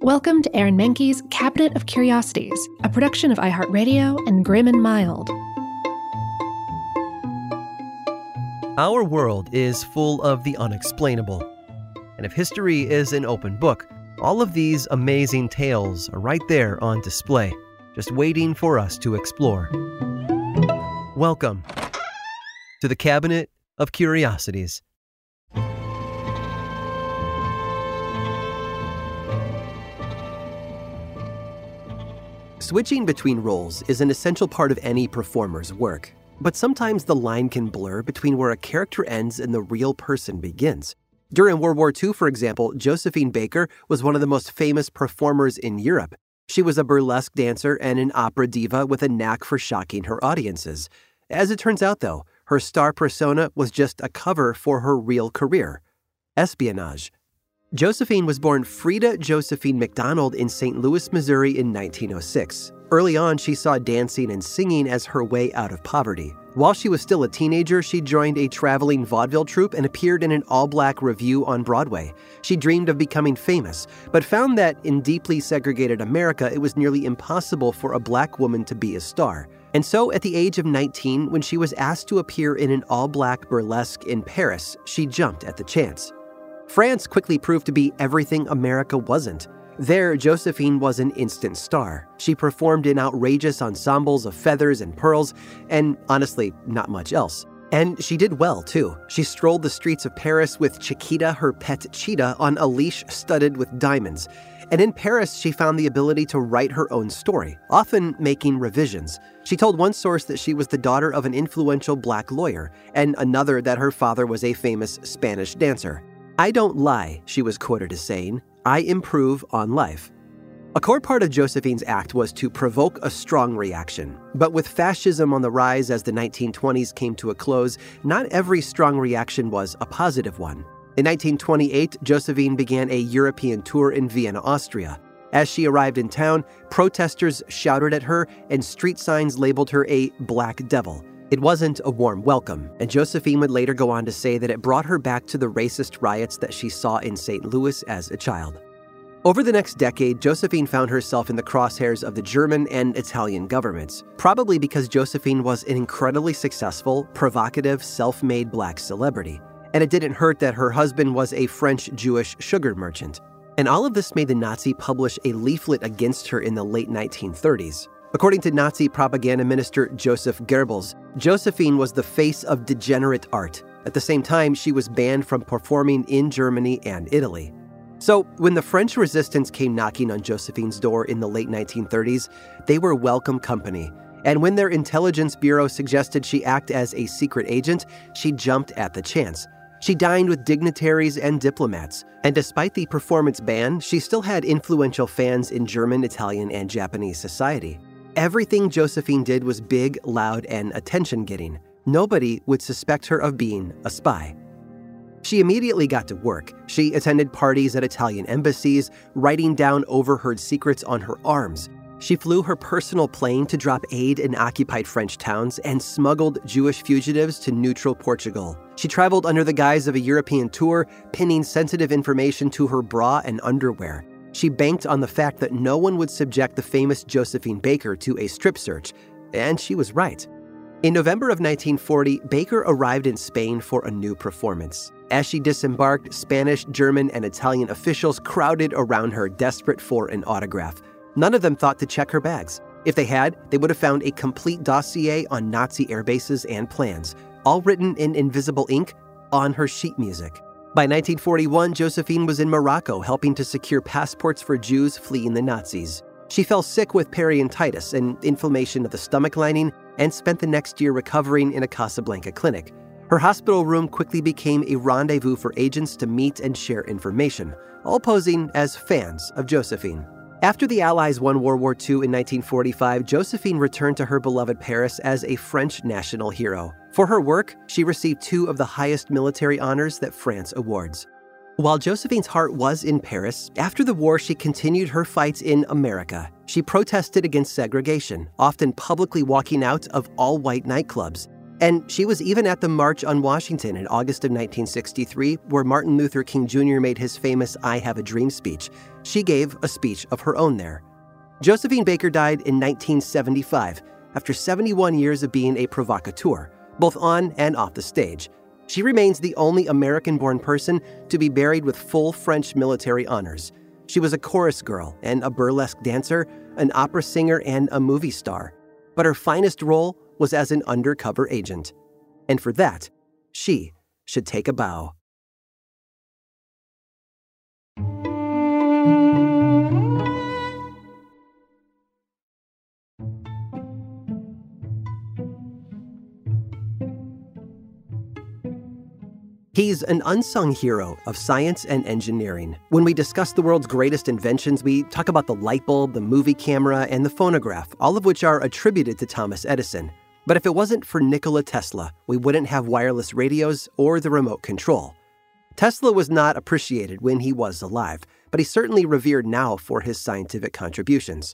Welcome to Aaron Mahnke's Cabinet of Curiosities, a production of iHeartRadio and Grim and Mild. Our world is full of the unexplainable. And if history is an open book, all of these amazing tales are right there on display, just waiting for us to explore. Welcome to the Cabinet of Curiosities. Switching between roles is an essential part of any performer's work, but sometimes the line can blur between where a character ends and the real person begins. During World War II, for example, Josephine Baker was one of the most famous performers in Europe. She was a burlesque dancer and an opera diva with a knack for shocking her audiences. As it turns out, though, her star persona was just a cover for her real career: espionage. Josephine was born Frida Josephine McDonald in St. Louis, Missouri in 1906. Early on, she saw dancing and singing as her way out of poverty. While she was still a teenager, she joined a traveling vaudeville troupe and appeared in an all-black revue on Broadway. She dreamed of becoming famous, but found that in deeply segregated America, it was nearly impossible for a black woman to be a star. And so, at the age of 19, when she was asked to appear in an all-black burlesque in Paris, she jumped at the chance. France quickly proved to be everything America wasn't. There, Josephine was an instant star. She performed in outrageous ensembles of feathers and pearls, and honestly, not much else. And she did well, too. She strolled the streets of Paris with Chiquita, her pet cheetah, on a leash studded with diamonds. And in Paris, she found the ability to write her own story, often making revisions. She told one source that she was the daughter of an influential black lawyer, and another that her father was a famous Spanish dancer. "I don't lie," she was quoted as saying. "I improve on life." A core part of Josephine's act was to provoke a strong reaction. But with fascism on the rise as the 1920s came to a close, not every strong reaction was a positive one. In 1928, Josephine began a European tour in Vienna, Austria. As she arrived in town, protesters shouted at her and street signs labeled her a black devil. It wasn't a warm welcome, and Josephine would later go on to say that it brought her back to the racist riots that she saw in St. Louis as a child. Over the next decade, Josephine found herself in the crosshairs of the German and Italian governments, probably because Josephine was an incredibly successful, provocative, self-made black celebrity. And it didn't hurt that her husband was a French-Jewish sugar merchant. And all of this made the Nazi publish a leaflet against her in the late 1930s. According to Nazi propaganda minister Joseph Goebbels, Josephine was the face of degenerate art. At the same time, she was banned from performing in Germany and Italy. So, when the French resistance came knocking on Josephine's door in the late 1930s, they were welcome company. And when their intelligence bureau suggested she act as a secret agent, she jumped at the chance. She dined with dignitaries and diplomats, and despite the performance ban, she still had influential fans in German, Italian, and Japanese society. Everything Josephine did was big, loud, and attention-getting. Nobody would suspect her of being a spy. She immediately got to work. She attended parties at Italian embassies, writing down overheard secrets on her arms. She flew her personal plane to drop aid in occupied French towns and smuggled Jewish fugitives to neutral Portugal. She traveled under the guise of a European tour, pinning sensitive information to her bra and underwear. She banked on the fact that no one would subject the famous Josephine Baker to a strip search, and she was right. In November of 1940, Baker arrived in Spain for a new performance. As she disembarked, Spanish, German, and Italian officials crowded around her, desperate for an autograph. None of them thought to check her bags. If they had, they would have found a complete dossier on Nazi airbases and plans, all written in invisible ink on her sheet music. By 1941, Josephine was in Morocco helping to secure passports for Jews fleeing the Nazis. She fell sick with periodontitis, an inflammation of the stomach lining, and spent the next year recovering in a Casablanca clinic. Her hospital room quickly became a rendezvous for agents to meet and share information, all posing as fans of Josephine. After the Allies won World War II in 1945, Josephine returned to her beloved Paris as a French national hero. For her work, she received 2 of the highest military honors that France awards. While Josephine's heart was in Paris, after the war she continued her fights in America. She protested against segregation, often publicly walking out of all-white nightclubs. And she was even at the March on Washington in August of 1963, where Martin Luther King Jr. made his famous I Have a Dream speech. She gave a speech of her own there. Josephine Baker died in 1975, after 71 years of being a provocateur, both on and off the stage. She remains the only American-born person to be buried with full French military honors. She was a chorus girl and a burlesque dancer, an opera singer, and a movie star. But her finest role was as an undercover agent. And for that, she should take a bow. He's an unsung hero of science and engineering. When we discuss the world's greatest inventions, we talk about the light bulb, the movie camera, and the phonograph, all of which are attributed to Thomas Edison. But if it wasn't for Nikola Tesla, we wouldn't have wireless radios or the remote control. Tesla was not appreciated when he was alive, but he's certainly revered now for his scientific contributions.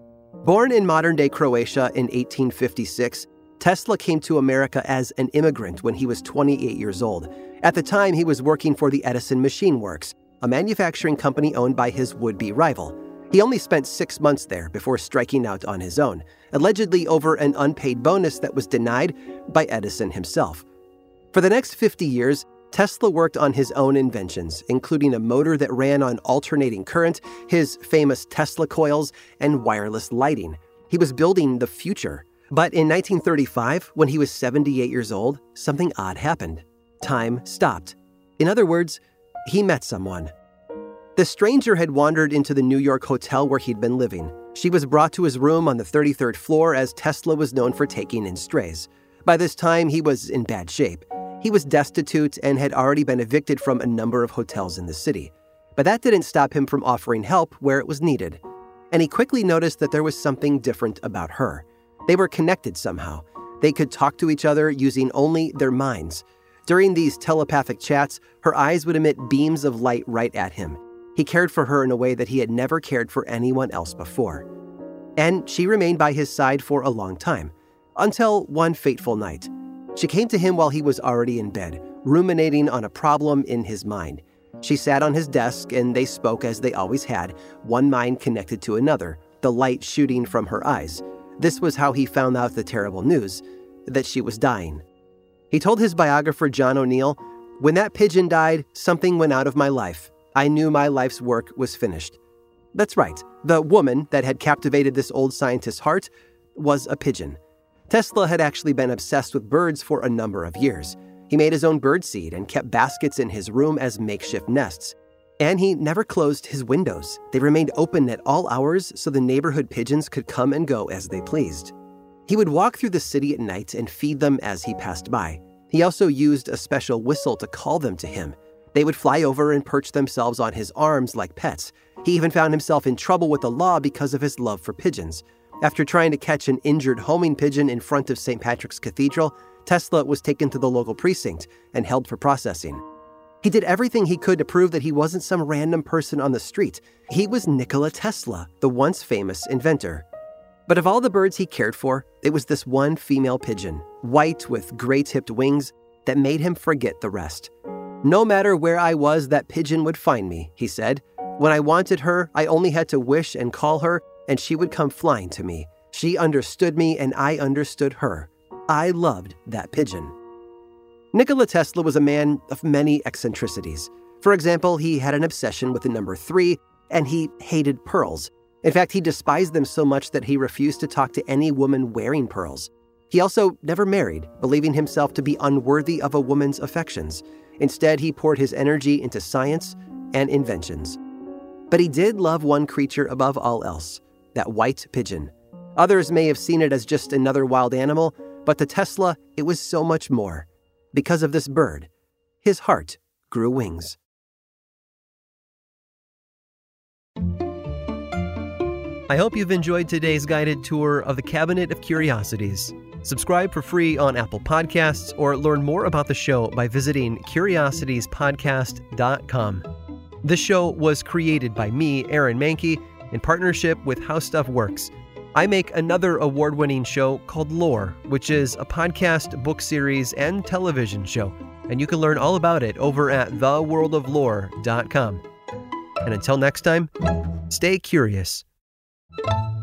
Born in modern-day Croatia in 1856, Tesla came to America as an immigrant when he was 28 years old. At the time, he was working for the Edison Machine Works, a manufacturing company owned by his would-be rival. He only spent 6 months there before striking out on his own, allegedly over an unpaid bonus that was denied by Edison himself. For the next 50 years, Tesla worked on his own inventions, including a motor that ran on alternating current, his famous Tesla coils, and wireless lighting. He was building the future. But in 1935, when he was 78 years old, something odd happened. Time stopped. In other words, he met someone. The stranger had wandered into the New York hotel where he'd been living. She was brought to his room on the 33rd floor, as Tesla was known for taking in strays. By this time, he was in bad shape. He was destitute and had already been evicted from a number of hotels in the city. But that didn't stop him from offering help where it was needed. And he quickly noticed that there was something different about her. They were connected somehow. They could talk to each other using only their minds. During these telepathic chats, her eyes would emit beams of light right at him. He cared for her in a way that he had never cared for anyone else before. And she remained by his side for a long time, until one fateful night. She came to him while he was already in bed, ruminating on a problem in his mind. She sat on his desk and they spoke as they always had, one mind connected to another, the light shooting from her eyes. This was how he found out the terrible news, that she was dying. He told his biographer, John O'Neill, "When that pigeon died, something went out of my life. I knew my life's work was finished." That's right. The woman that had captivated this old scientist's heart was a pigeon. Tesla had actually been obsessed with birds for a number of years. He made his own birdseed and kept baskets in his room as makeshift nests. And he never closed his windows. They remained open at all hours so the neighborhood pigeons could come and go as they pleased. He would walk through the city at night and feed them as he passed by. He also used a special whistle to call them to him. They would fly over and perch themselves on his arms like pets. He even found himself in trouble with the law because of his love for pigeons. After trying to catch an injured homing pigeon in front of St. Patrick's Cathedral, Tesla was taken to the local precinct and held for processing. He did everything he could to prove that he wasn't some random person on the street. He was Nikola Tesla, the once famous inventor. But of all the birds he cared for, it was this one female pigeon, white with gray-tipped wings, that made him forget the rest. "No matter where I was, that pigeon would find me," he said. "When I wanted her, I only had to wish and call her, and she would come flying to me. She understood me, and I understood her. I loved that pigeon." Nikola Tesla was a man of many eccentricities. For example, he had an obsession with the number 3, and he hated pearls. In fact, he despised them so much that he refused to talk to any woman wearing pearls. He also never married, believing himself to be unworthy of a woman's affections. Instead, he poured his energy into science and inventions. But he did love one creature above all else, that white pigeon. Others may have seen it as just another wild animal, but to Tesla, it was so much more. Because of this bird, his heart grew wings. I hope you've enjoyed today's guided tour of the Cabinet of Curiosities. Subscribe for free on Apple Podcasts or learn more about the show by visiting curiositiespodcast.com. This show was created by me, Aaron Mahnke, in partnership with How Stuff Works. I make another award-winning show called Lore, which is a podcast, book series, and television show. And you can learn all about it over at theworldoflore.com. And until next time, stay curious.